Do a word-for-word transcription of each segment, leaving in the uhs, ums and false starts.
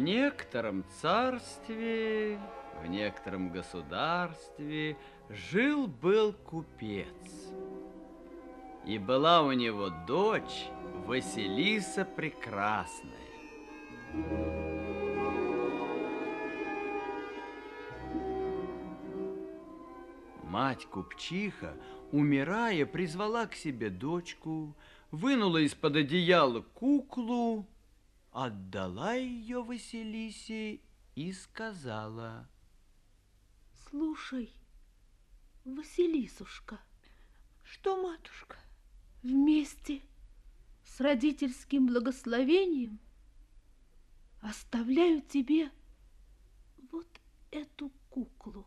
некотором царстве, в некотором государстве жил-был купец. И была у него дочь Василиса Прекрасная. Мать-купчиха, умирая, призвала к себе дочку, вынула из-под одеяла куклу, отдала ее Василисе и сказала: слушай, Василисушка. Что, матушка? Вместе с родительским благословением оставляю тебе вот эту куклу.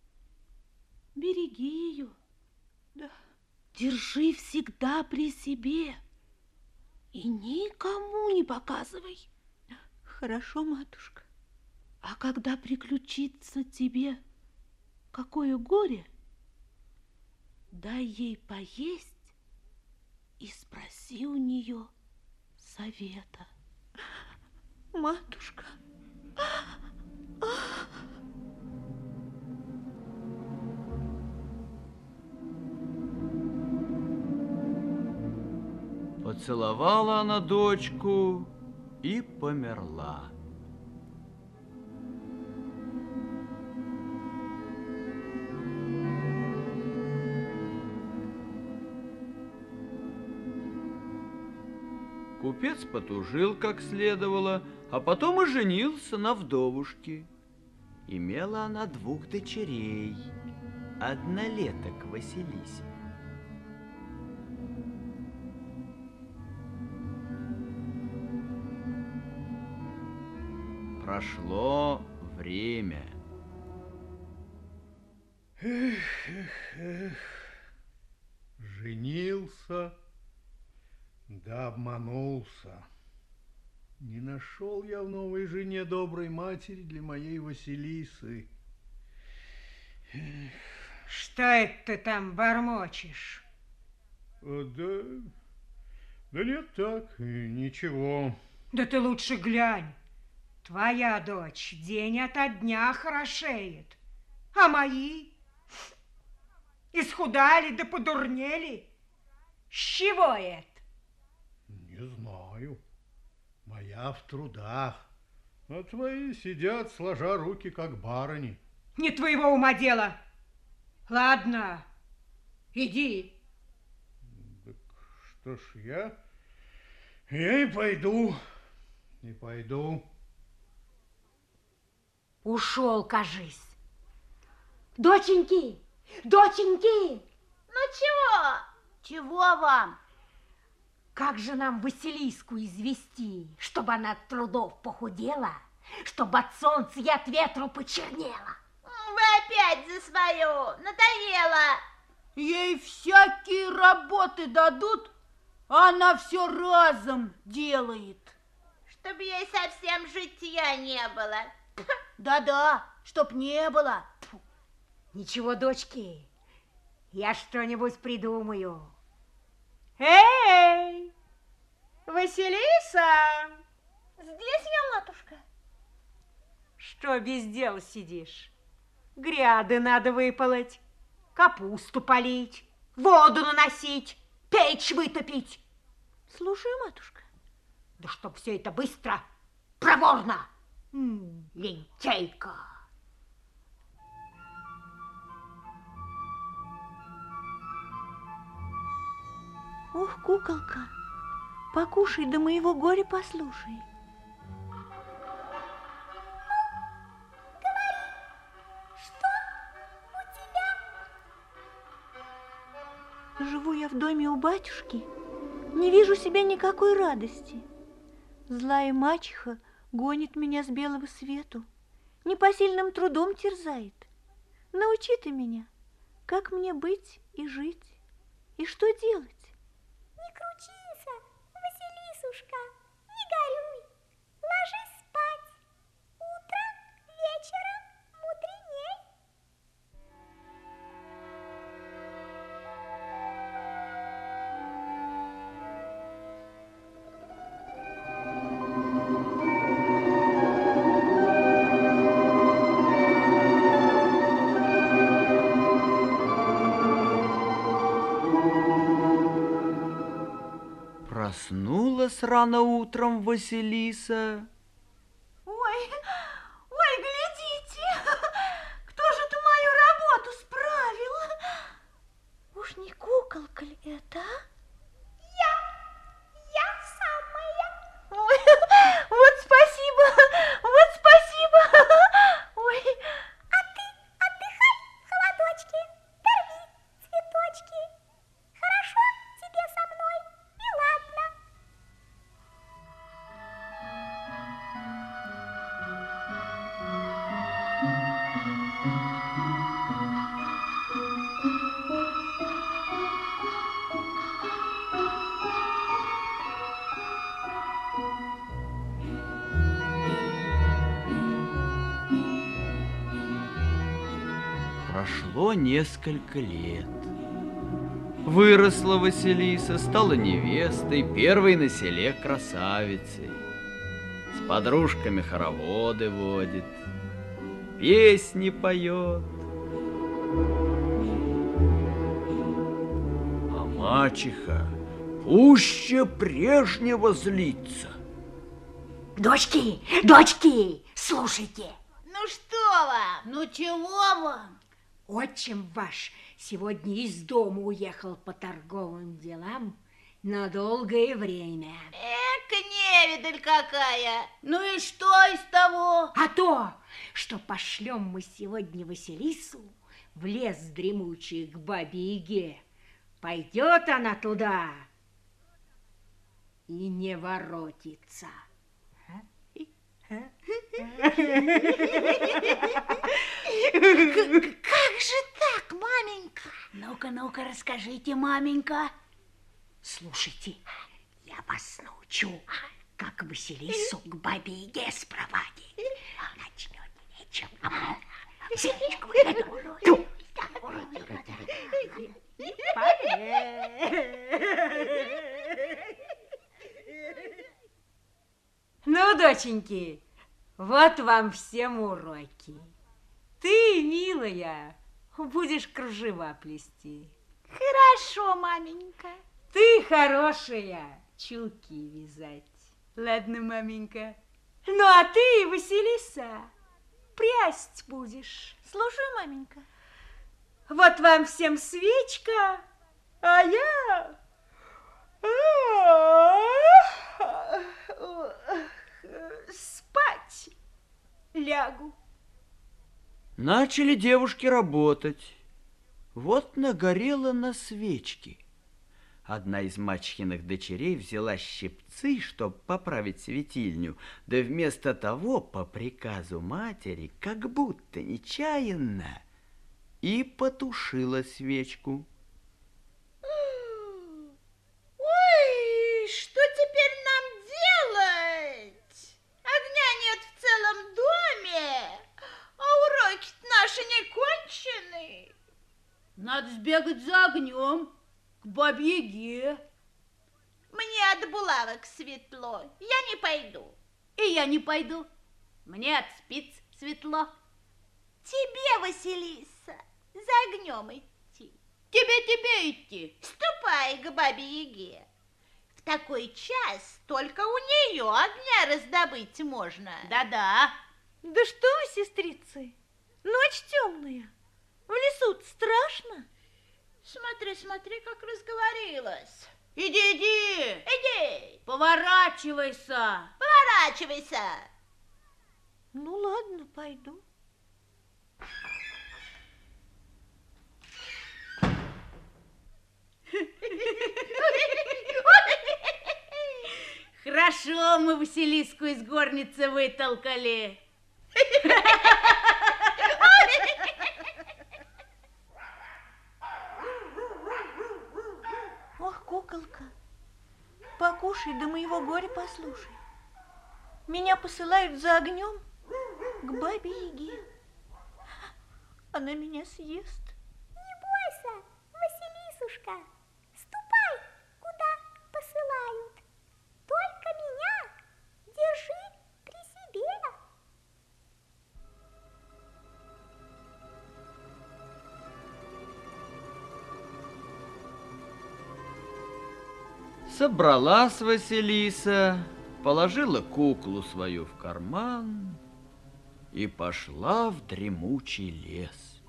Береги ее. Да. Держи всегда при себе и никому не показывай. Хорошо, матушка. А когда приключится тебе какое горе, дай ей поесть и спроси у нее совета. Матушка. Поцеловала она дочку и померла. Купец потужил как следовало, а потом и женился на вдовушке. Имела она двух дочерей, однолеток Василисе. Прошло время. Эх, эх, эх, женился, да обманулся. Не нашел я в новой жене доброй матери для моей Василисы. Эх. Что это ты там бормочешь? А, да, да нет, так, ничего. Да ты лучше глянь. Твоя дочь день ото дня хорошеет, а мои исхудали да подурнели. С чего это? Не знаю. Моя в трудах, а твои сидят, сложа руки, как барыни. Не твоего ума дело. Ладно, иди. Так что ж, я, я и пойду, и пойду. Ушел, кажись. Доченьки, доченьки! Ну чего? Чего вам? Как же нам Василиску извести, чтобы она от трудов похудела, чтобы от солнца и от ветру почернела? Вы опять за свою, надоело. Ей всякие работы дадут, а она все разом делает. Чтоб ей совсем житья не было. Да-да, чтоб не было. Ничего, дочки, я что-нибудь придумаю. Эй, Василиса! Здесь я, матушка. Что без дела сидишь? Гряды надо выполоть, капусту полить, воду наносить, печь вытопить. Слушаю, матушка. Да чтоб все это быстро, проворно. М, лентяйка. Ух, куколка, покушай, да моего горя послушай. Живу я в доме у батюшки, не вижу себе никакой радости. Злая мачеха гонит меня с белого свету, непосильным трудом терзает. Научи ты меня, как мне быть и жить, и что делать? Не кручинься, Василисушка, не горюй, ложись спать. Утром, вечером мудреней. рано утром, Василиса. Ой, ой, глядите, кто же это мою работу справил? Уж не куколка ли это, а? Я, я самая. Ой, вот спасибо, вот спасибо. Ой, А ты отдыхай, холодочки, дорви цветочки. Хорошо тебе со мной, и ладно. Прошло несколько лет. Выросла Василиса, стала невестой, первой на селе красавицей. С подружками хороводы водит, песни поет. А мачеха пуще прежнего злится. Дочки, дочки, слушайте. Ну что вам? Ну чего вам? Отчим ваш сегодня из дома уехал по торговым делам на долгое время. Эка невидаль какая. Ну и что из того? А то, что пошлем мы сегодня Василису в лес дремучий к бабе-яге. Пойдет она туда и не воротится. Как же так, маменька? Ну-ка, ну-ка, расскажите, маменька. Слушайте, я вас научу, как Василису к бабе-яге спровадить. Начнет нечем. Свечку эту. Ну, доченьки, вот вам всем уроки. Ты, милая, будешь кружева плести. Хорошо, маменька. Ты, хорошая, чулки вязать. Ладно, маменька. Ну, а ты, Василиса, прясть будешь. слушаю, маменька. Вот вам всем свечка, а я... спать лягу. Начали девушки работать. Вот нагорело на свечке. Одна из мачехиных дочерей взяла щипцы, чтобы поправить светильню, да вместо того, по приказу матери, как будто нечаянно, и потушила свечку. Ой, что теперь нам делать? Огня нет в целом доме, а уроки наши не кончены. Надо сбегать за огнем к бабе-яге. Мне от булавок светло, я не пойду. И я не пойду. Мне от спиц светло. Тебе, Василиса, за огнем идти. Тебе-тебе идти. Ступай к бабе-яге. В такой час только у нее огня раздобыть можно. Да-да. Да что вы, сестрицы, ночь темная, в лесу страшно. Смотри, смотри, как разговорилась. Иди, иди. Иди, Поворачивайся. поворачивайся. Ну ладно, пойду. Хорошо мы Василиску из горницы вытолкали. Ох, куколка, покушай, да моего горя послушай. Меня посылают за огнем к бабе-яге. Она меня съест. Не бойся, Василисушка, ступай, куда посылают. Только меня держи при себе. Собралась Василиса, положила куклу свою в карман и пошла в дремучий лес.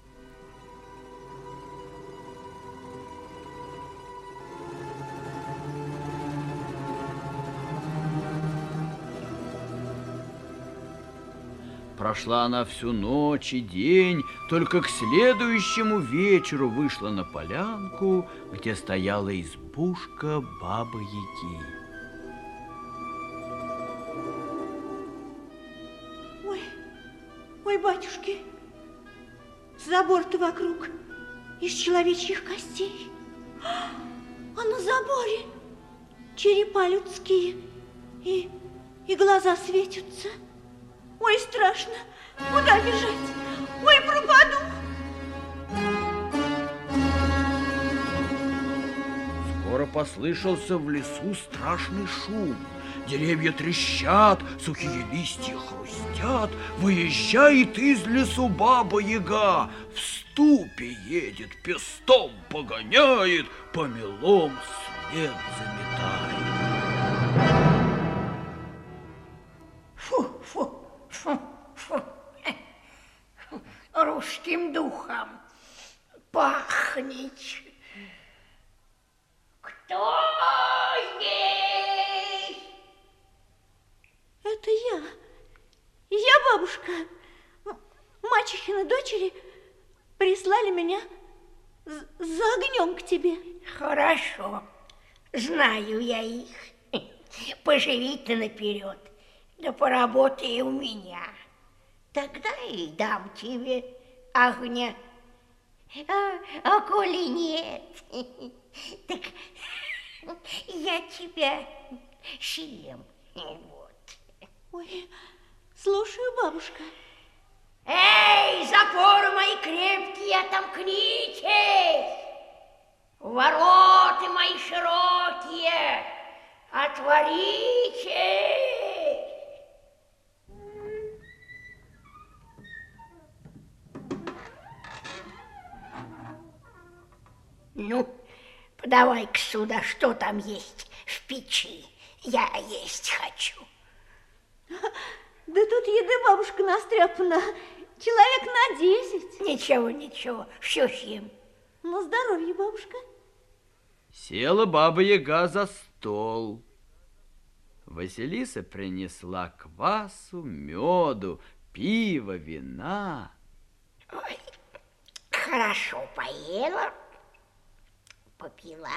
Прошла она всю ночь и день, только к следующему вечеру вышла на полянку, где стояла избушка Бабы-Яги. Ой, ой, батюшки, забор-то вокруг из человечьих костей, а на заборе черепа людские, и, и глаза светятся. Ой, страшно, куда бежать? Ой, пропаду. Скоро послышался в лесу страшный шум. Деревья трещат, сухие листья хрустят. Выезжает из лесу Баба-Яга. В ступе едет, пестом погоняет, помелом след заметает. Фу-фу. Фу-фу. Русским духом пахнет. Кто здесь? Это я. Я, бабушка. Мачехины дочери прислали меня за огнем к тебе. Хорошо. Знаю я их. Поживи ты наперед. Да поработай у меня. Тогда и дам тебе огня. А, а коли нет, так я тебя съем. Вот. Ой, слушаю, бабушка. Эй, запоры мои крепкие, отомкнитесь! Ворота мои широкие, отворите! Ну, подавай-ка сюда, что там есть в печи. Я есть хочу. Да тут еды, бабушка, настряпана. Человек на десять. Ничего, ничего, все съем. На здоровье, бабушка. Села Баба-Яга за стол. Василиса принесла квасу, меду, пива, вина. Ой, хорошо поела, попила.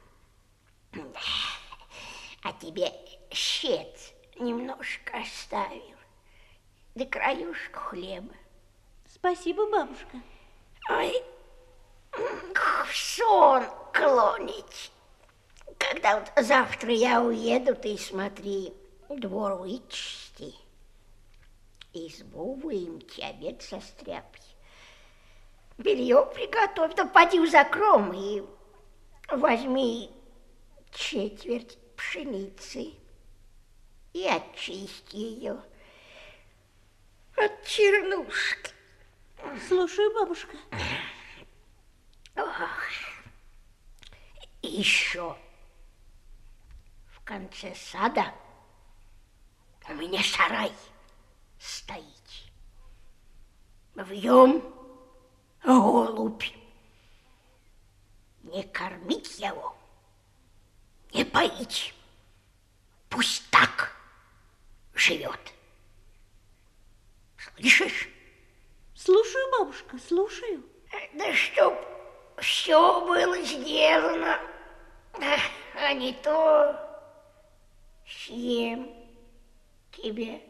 А тебе щец немножко оставил, да краюшку хлеба. Спасибо, бабушка. Ой, в сон клонить. Когда вот завтра я уеду, ты смотри, двор вычисти, избу выемти, обед состряпай, белье приготовь, да поди в закром и возьми четверть пшеницы и очисти ее от чернушки. Слушаю, бабушка. Ох. И еще в конце сада у меня сарай стоит. В нем голубь. Не кормить его, не поить. Пусть так живет. Слышишь? Слушаю, бабушка, слушаю. Да чтоб все было сделано, а не то съем тебе.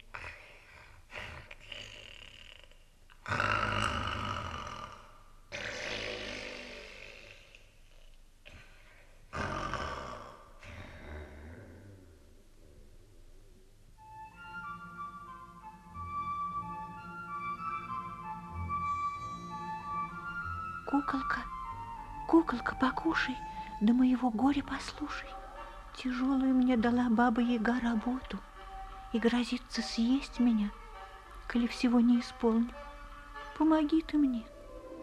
Куколка, куколка, покушай, да моего горя послушай. Тяжелую мне дала Баба-Яга работу и грозится съесть меня, коли всего не исполню. Помоги ты мне.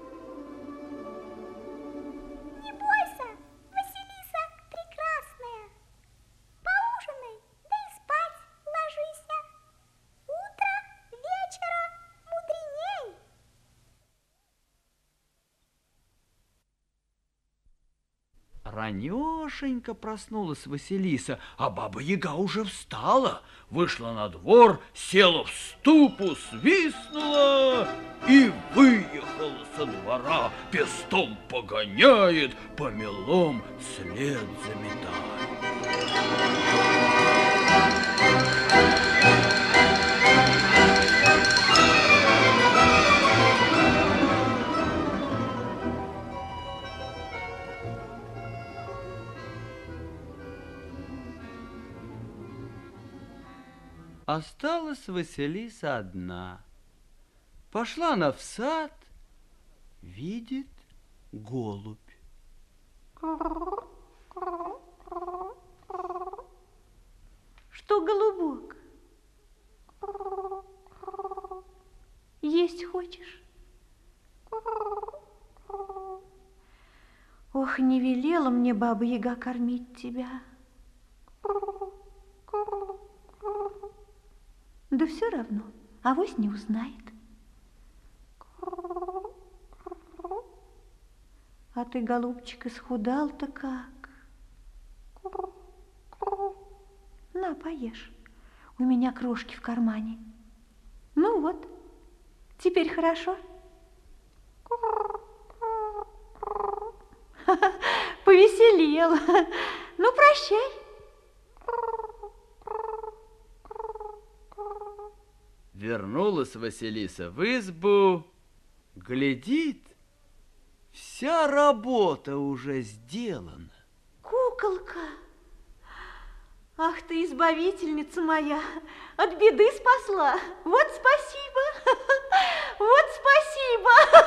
Не бойся, Василиса прекрасная. Ранешенько проснулась Василиса, а Баба-Яга уже встала, вышла на двор, села в ступу, свистнула и выехала со двора. Пестом погоняет, помелом след заметает. Осталась Василиса одна. Пошла она в сад, видит голубь. Что, голубок, есть хочешь? Ох, не велела мне Баба-Яга кормить тебя. Да все равно, авось не узнает. А ты, голубчик, исхудал-то как? На, поешь. У меня крошки в кармане. Ну вот, теперь хорошо? Повеселел. Ну, прощай. Вернулась Василиса в избу, глядит, вся работа уже сделана. Куколка, ах ты, избавительница моя, от беды спасла. Вот спасибо, вот спасибо.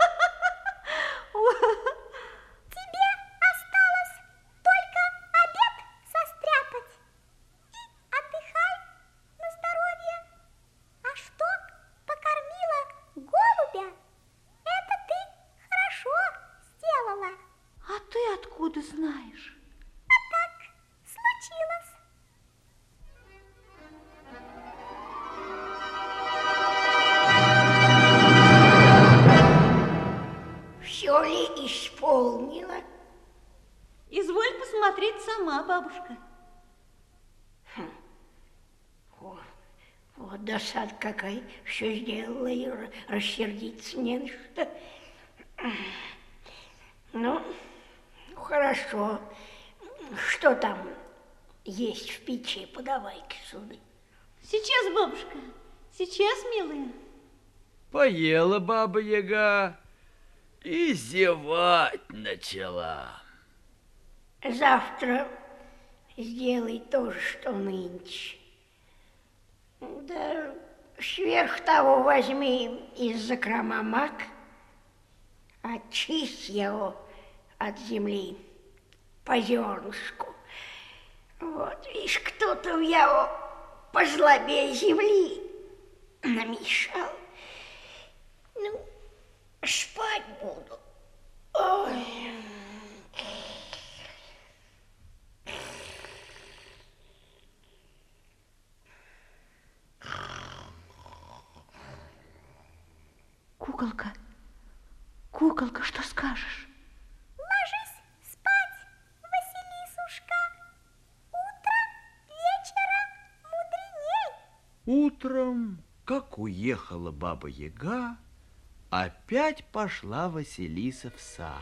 Тебе осталось только обед состряпать. И отдыхай на здоровье. А что покормила голубя, это ты хорошо сделала. А ты откуда знаешь? А так случилось. Все ли исполнила? Изволь посмотреть сама, бабушка. О, вот досада какая, все сделала, и р- рассердиться не на что. Ну, хорошо. Что там есть в печи? Подавай-ка сюда. Сейчас, бабушка, сейчас, милая. Поела Баба-Яга и зевать начала. Завтра сделай то же, что нынче. Да сверх того возьми из закрома мак, очисть его от земли по зернышку. Вот, видишь, кто-то я его пожлобей земли намешал. Ну, спать буду. Ой. Куколка, куколка, что скажешь? Ложись спать, Василисушка. Утро вечера мудреней. Утром, как уехала Баба-Яга, опять пошла Василиса в сад.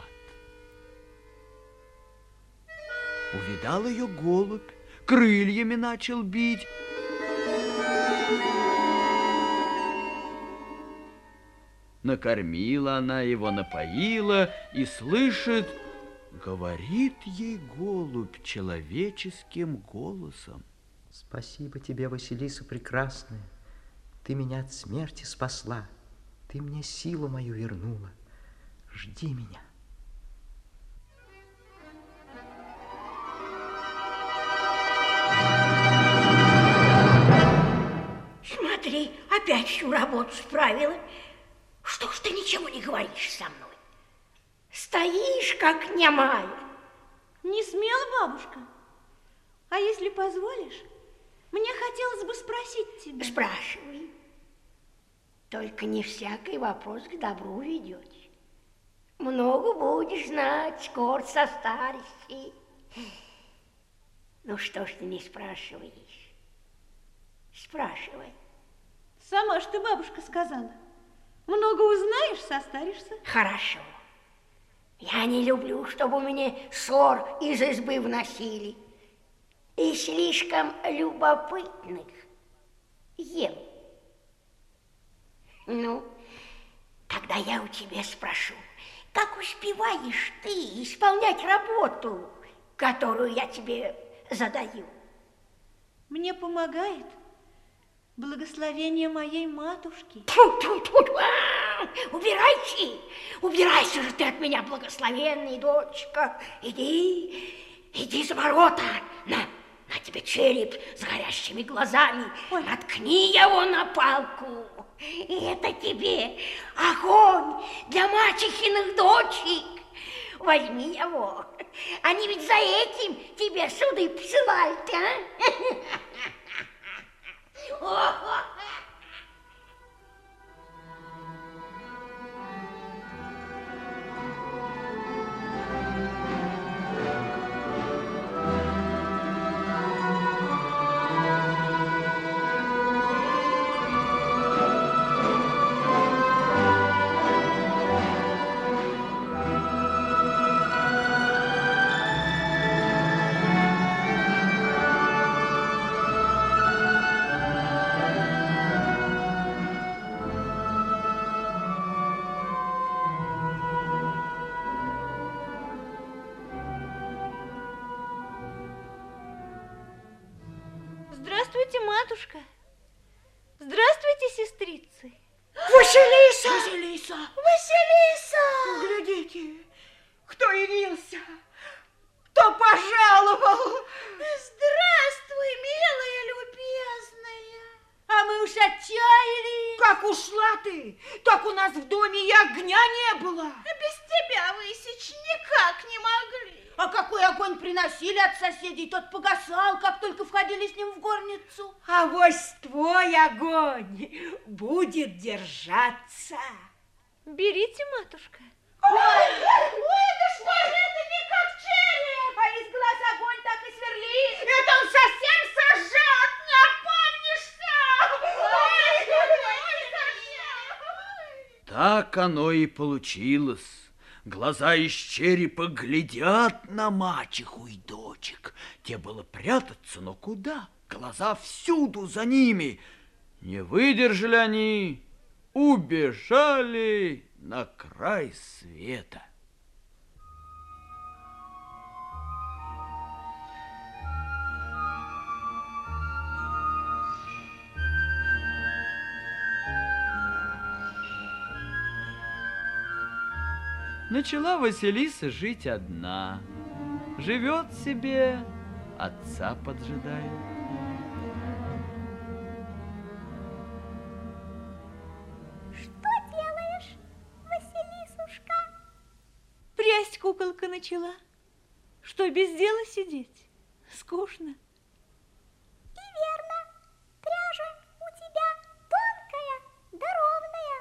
Увидал ее голубь, крыльями начал бить. Накормила она его, напоила и слышит, говорит ей голубь человеческим голосом. Спасибо тебе, Василиса прекрасная. Ты меня от смерти спасла. Ты мне силу мою вернула. Жди меня. Смотри, опять всю работу справила. Что ж ты ничего не говоришь со мной? Стоишь, как немая. Не смела, бабушка? А если позволишь, мне хотелось бы спросить тебя. Спрашивай. Только не всякий вопрос к добру ведете. Много будешь знать, скоро состаришься. Ну что ж ты не спрашиваешь? Спрашивай. Сама ж ты, бабушка, сказала. Много узнаешь, состаришься. Хорошо. Я не люблю, чтобы мне ссор из избы вносили. И слишком любопытных ем. Ну, тогда я у тебя спрошу, как успеваешь ты исполнять работу, которую я тебе задаю? Мне помогает благословение моей матушки. Тьфу-тьфу-тьфу! Убирайся! Убирайся же ты от меня, благословенная дочка! Иди, иди за ворота! На, на тебе череп с горящими глазами! Ой. Наткни его на палку! И это тебе огонь для мачехиных дочек! Возьми его! Они ведь за этим тебе суды посылают, а? Здравствуйте, матушка. Здравствуйте, сестрицы. Василиса! Василиса! Василиса! Глядите, кто явился, кто пожаловал. Здравствуй, милая, любезная. А мы уж отчаялись. Как ушла ты, так у нас в доме и огня не было. Без тебя высечь никак не могли. А какой огонь приносили от соседей, тот погасал, как только входили с ним в горницу. А вось твой огонь будет держаться. Берите, матушка. Ой, ой, да что же это не как череп? А из глаз огонь так и сверлит. Это он совсем сожжет, не опомнишься. Ой, ой, ой, Так оно и получилось. Глаза из черепа глядят на мачеху и дочек. Те было прятаться, но куда? Глаза всюду за ними. Не выдержали они, убежали на край света. Начала Василиса жить одна. Живет себе, отца поджидает. Что делаешь, Василисушка? Прясть куколка начала. Что, без дела сидеть? Скучно. И верно, пряжа у тебя тонкая да ровная.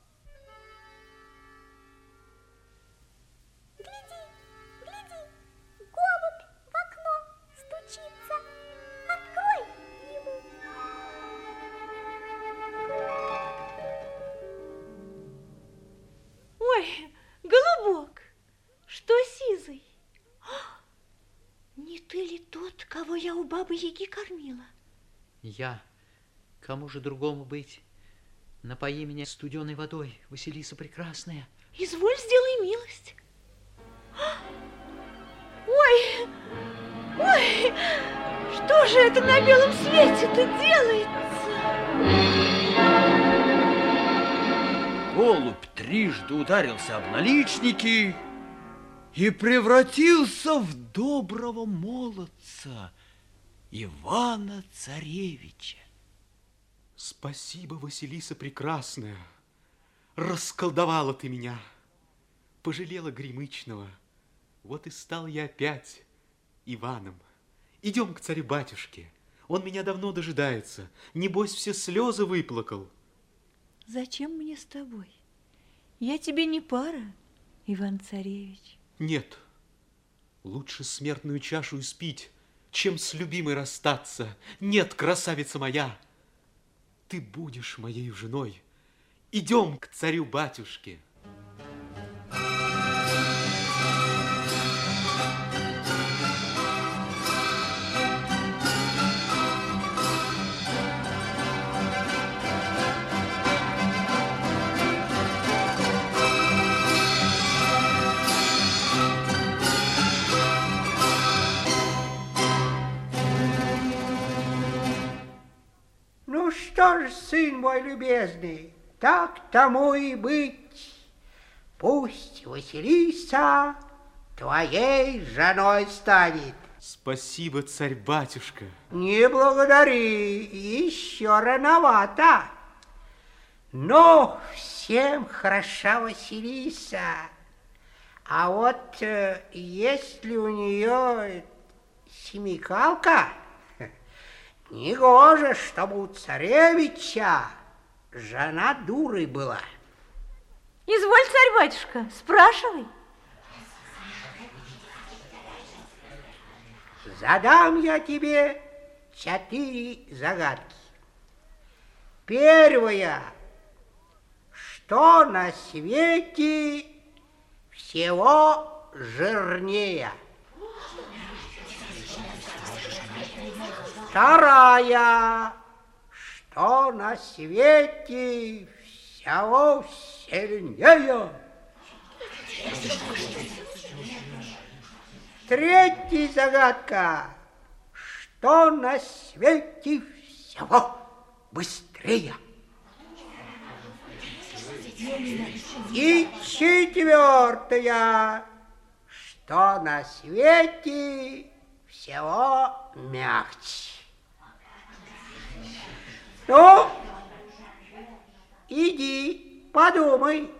Гляди, гляди, голубь в окно стучится. Открой ему. Ой, голубок, что сизый? А, не ты ли тот, кого я у бабы-яги кормила? Я. Кому же другому быть? Напои меня студеной водой, Василиса прекрасная. Изволь, сделай милость. Ой, ой, что же это на белом свете-то делается? Голубь трижды ударился об наличники и превратился в доброго молодца Ивана-царевича. Спасибо, Василиса прекрасная. Расколдовала ты меня. Пожалела Гремычного. Вот и стал я опять Иваном. Идем к царю-батюшке. Он меня давно дожидается. Небось, все слезы выплакал. Зачем мне с тобой? Я тебе не пара, Иван-царевич. Нет, лучше смертную чашу испить, чем с любимой расстаться. Нет, красавица моя, ты будешь моей женой. Идем к царю-батюшке. Ну что ж, сын мой любезный, так тому и быть. Пусть Василиса твоей женой станет. Спасибо, царь-батюшка. Не благодари, еще рановато. Но всем хороша Василиса. А вот э, есть ли у нее смекалка, негоже, чтобы у царевича жена дурой была. Изволь, царь-батюшка, спрашивай. Задам я тебе четыре загадки. Первая. Что на свете всего жирнее? Вторая. Что на свете всего сильнее? Третья загадка. Что на свете всего быстрее? И четвертая. Что на свете всего мягче? Ну, иди, подумай.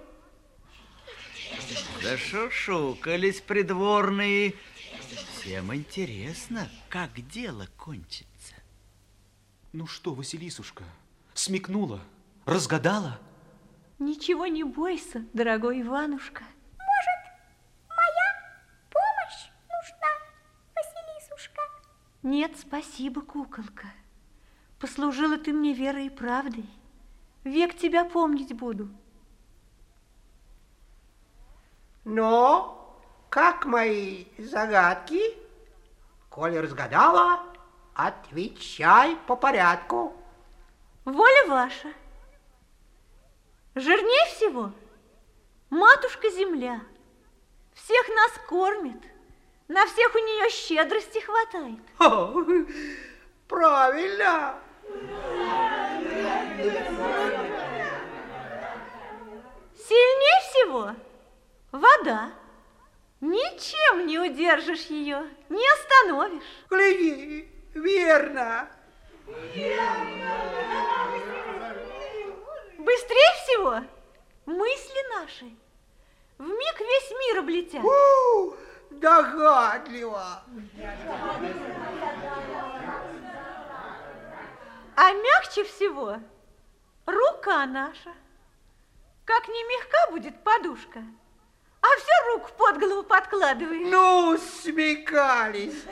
Зашушукались придворные. Всем интересно, как дело кончится. Ну что, Василисушка, смекнула, разгадала? Ничего не бойся, дорогой Иванушка. Может, моя помощь нужна, Василисушка? Нет, спасибо, куколка. Послужила ты мне верой и правдой. Век тебя помнить буду. Но, как мои загадки? Коли разгадала, отвечай по порядку. Воля ваша. Жирнее всего матушка-земля. Всех нас кормит, на всех у нее щедрости хватает. О, правильно. Сильнее всего вода. Ничем не удержишь ее, не остановишь. Гляди, верно. Быстрее всего мысли наши. Вмиг весь мир облетят. У, догадливо. А мягче всего рука наша. Как не мягка будет подушка, а всю руку под голову подкладываешь. Ну, смекались.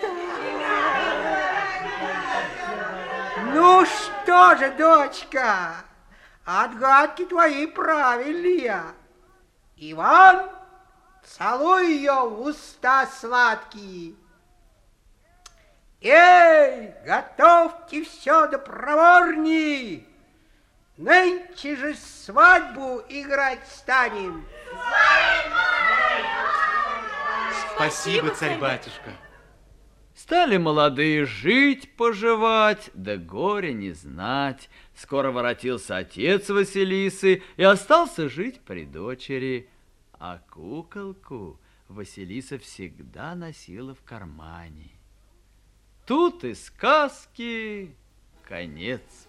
Ну что же, дочка, отгадки твои правильные. Иван, целуй ее в уста сладкие. Эй, готовьте все до проворней. Нынче же свадьбу играть станем. Спасибо, царь-батюшка. Стали молодые жить-поживать, да горя не знать. Скоро воротился отец Василисы и остался жить при дочери. А куколку Василиса всегда носила в кармане. Тут и сказки конец.